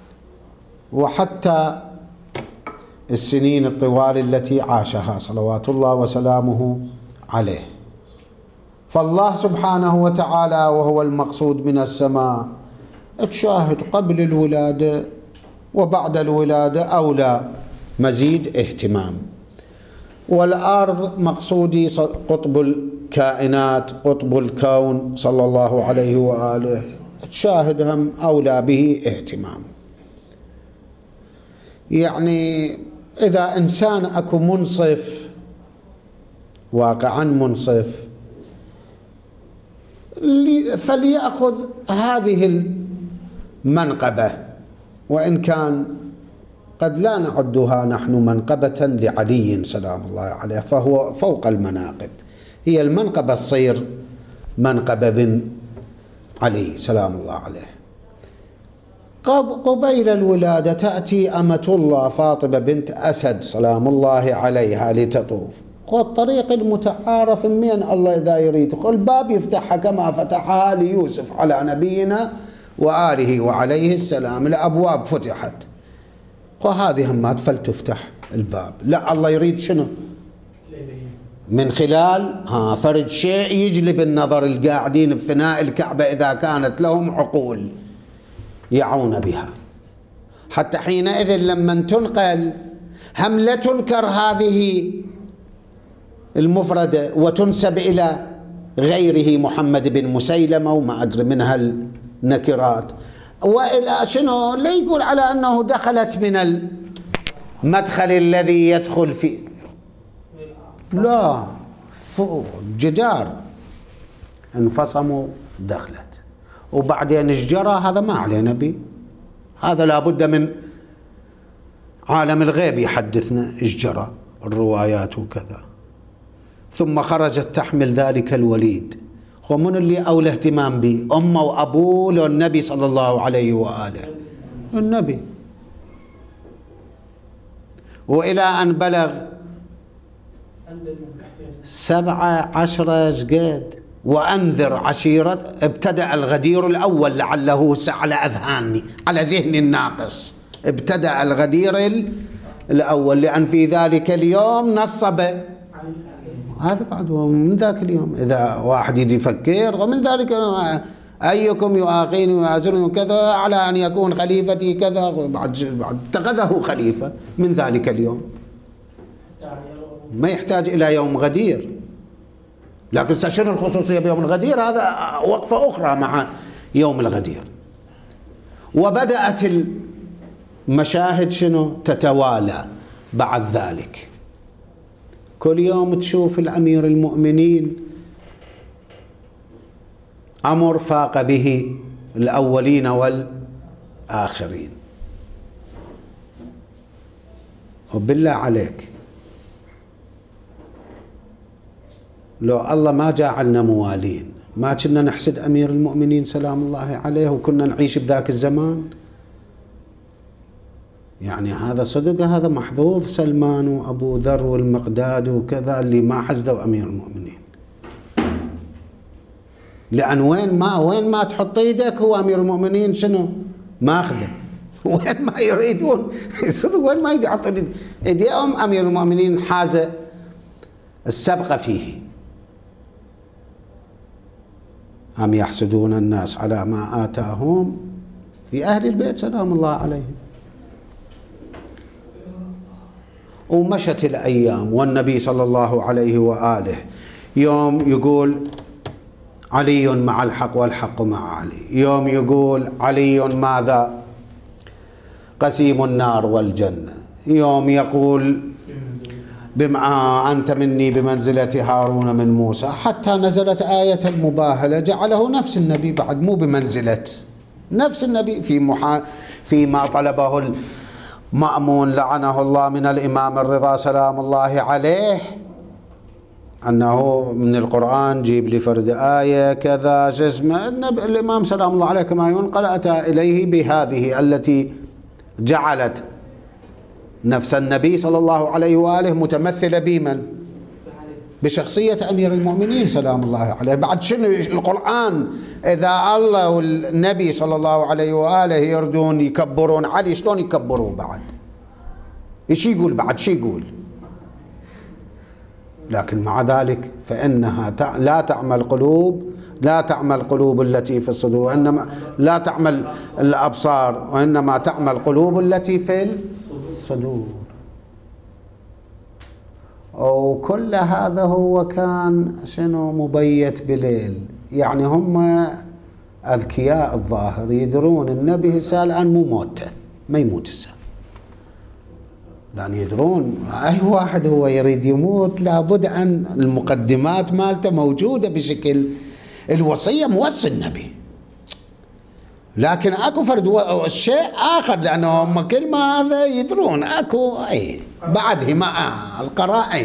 وحتى السنين الطوال التي عاشها صلوات الله وسلامه عليه. فالله سبحانه وتعالى وهو المقصود من السماء تشاهد قبل الولادة وبعد الولادة أولى مزيد اهتمام، والأرض مقصودي قطب الكائنات قطب الكون صلى الله عليه وآله تشاهدهم أولى به اهتمام. يعني إذا إنسان أكو منصف واقعا منصف، فليأخذ هذه المنقبة، وإن كان قد لا نعدها نحن منقبة لعلي سلام الله عليه، فهو فوق المناقب، هي المنقبة تصير منقبة بن علي سلام الله عليه. قبيل الولادة تأتي أمة الله فاطمة بنت أسد سلام الله عليها لتطوف، والطريق المتعارف من الله إذا يريد الباب يفتحها كما فتحها ليوسف على نبينا وآله وعليه السلام، الأبواب فتحت، وهذه همات فلتفتح الباب. لا، الله يريد شنو؟ من خلال ها فرد شيء يجلب النظر القاعدين بفناء الكعبة إذا كانت لهم عقول يعون بها، حتى حينئذ لما تنقل هم لا تنكر هذه المفردة وتنسب إلى غيره محمد بن مسيلمة وما أدري من هالنكرات، وإلى شنو لا يقول على أنه دخلت من المدخل الذي يدخل فيه، لا، فوق جدار انفصموا دخلت، وبعدين اججرى، هذا ما عليه نبي، هذا لابد من عالم الغيب يحدثنا اججرى الروايات وكذا. ثم خرجت تحمل ذلك الوليد، هو من اللي أولى اهتمام به؟ أمه وأبوه لو النبي صلى الله عليه وآله، النبي. وإلى أن بلغ سبعة عشر شقد، وأنذر عشيرة، ابتدأ الغدير الأول لعله على أذهاني على ذهن الناقص، ابتدأ الغدير الأول، لأن في ذلك اليوم نصب هذا بعد من ذاك اليوم، إذا واحد يدي يفكر ومن ذلك أيكم يؤاخيني ويعزرني كذا على أن يكون خليفتي كذا، بعد بعد اتخذه خليفة من ذلك اليوم، ما يحتاج إلى يوم غدير. لكن شنو الخصوصية بيوم الغدير؟ هذا وقفة أخرى مع يوم الغدير. وبدأت المشاهد شنو تتوالى بعد ذلك، كل يوم تشوف الأمير المؤمنين أمر فاق به الأولين والآخرين. وبالله عليك لو الله ما جعلنا موالين ما كنا نحسد أمير المؤمنين سلام الله عليه وكنا نعيش بذاك الزمان؟ يعني هذا صدق، هذا محظوظ سلمان وأبو ذر والمقداد وكذا اللي ما حسدوا أمير المؤمنين، لأن وين ما وين ما تحط يدك هو أمير المؤمنين شنو ماخذه، وين ما يريدون صدق وين ما يحط يديهم أمير المؤمنين حاز السبق فيه. أم يحسدون الناس على ما آتاهم في أهل البيت سلام الله عليهم. ومشت الأيام والنبي صلى الله عليه وآله يوم يقول علي مع الحق والحق مع علي، يوم يقول علي ماذا قسيم النار والجنة، يوم يقول بما أنت مني بمنزلة هارون من موسى، حتى نزلت آية المباهلة جعله نفس النبي بعد مو بمنزلة نفس النبي في محا فيما طلبه المأمون لعنه الله من الإمام الرضا سلام الله عليه أنه من القرآن جيب لي فرد آية كذا جسمه، الإمام سلام الله عليه كما ينقل أتى إليه بهذه التي جعلت نفس النبي صلى الله عليه وآله متمثلة بمن؟ بشخصية أمير المؤمنين سلام الله عليه. بعد شنو القرآن إذا الله والنبي صلى الله عليه وآله يردون يكبرون علي شلون يكبرون بعد؟ إيش يقول بعد؟ شي يقول؟ لكن مع ذلك فإنها لا تعمل قلوب لا تعمل قلوب التي في الصدور، وإنما لا تعمل الأبصار وإنما تعمل قلوب التي في الصدور. وكل هذا هو كان شنو مبيت بليل، يعني هم أذكياء الظاهر يدرون النبي هسه الآن مو موته، ما يموت هسه، لأن يدرون أي واحد هو يريد يموت لابد أن المقدمات مالته موجودة بشكل الوصية موصي النبي. لكن أكو فرد شيء آخر، لأنه هم كل ما هذا يدرون أكو أي بعده ما القراء.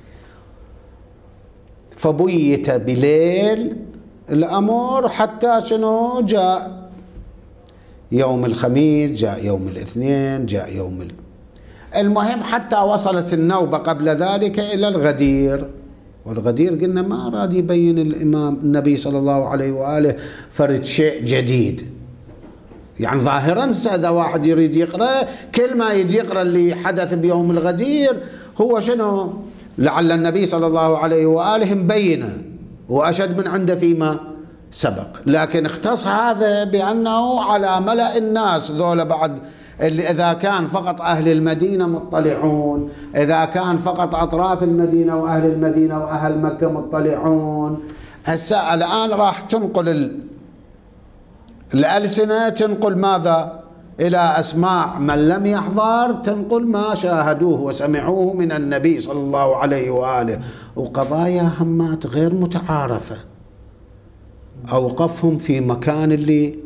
فبيت بليل الأمر حتى شنو جاء يوم الخميس، جاء يوم الاثنين، جاء يوم ال... المهم حتى وصلت النوبة قبل ذلك إلى الغدير. والغدير قلنا ما أراد يبين الإمام النبي صلى الله عليه وآله فرد شيء جديد، يعني ظاهرا إذا واحد يريد يقرأ كل ما يجي يقرأ اللي حدث بيوم الغدير هو شنو لعل النبي صلى الله عليه وآله مبينه وأشد من عنده فيما سبق. لكن اختص هذا بأنه على ملأ الناس ذولا بعد، اللي إذا كان فقط أهل المدينة مطلعون، إذا كان فقط أطراف المدينة وأهل المدينة وأهل مكة مطلعون. هسه الآن راح تنقل ال... الألسنة تنقل ماذا إلى أسماع من لم يحضر، تنقل ما شاهدوه وسمعوه من النبي صلى الله عليه وآله. وقضايا همات غير متعارفة أوقفهم في مكان اللي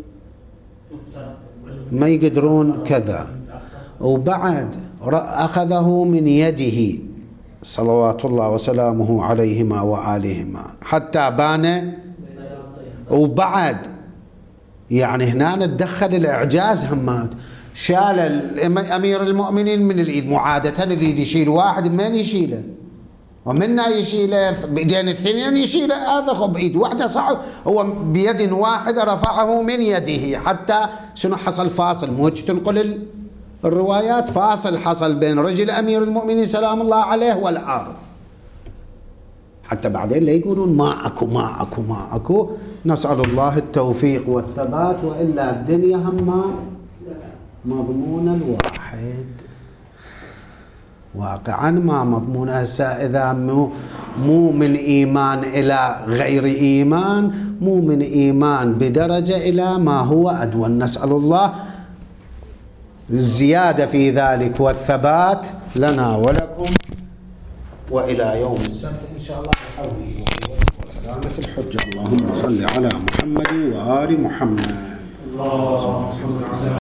ما يقدرون كذا. وبعد أخذه من يده صلوات الله وسلامه عليهما وآلهما حتى بان. وبعد يعني هنا نتدخل الإعجاز همات، شال أمير المؤمنين من الإيد. معادة الإيد يشيل واحد من يشيله، ومنا يشيله بيدين الثنين يشيله، هذا بإيد واحدة صعب، هو بيد واحدة رفعه من يده. حتى شنو حصل فاصل، مو تنقل الروايات فاصل حصل بين رجل أمير المؤمنين سلام الله عليه والأرض، حتى بعدين لا يقولون ما أكو ما أكو ما أكو. نسأل الله التوفيق والثبات، وإلا الدنيا هم مضمون الواحد واقعا ما مضمون. هسه إذا مو, مو من إيمان إلى غير إيمان، مو من إيمان بدرجة إلى ما هو أدون. نسأل الله الزيادة في ذلك والثبات لنا ولكم، وإلى يوم السبت إن شاء الله بحوله وسلامة الحجة. اللهم صل على محمد وآل محمد.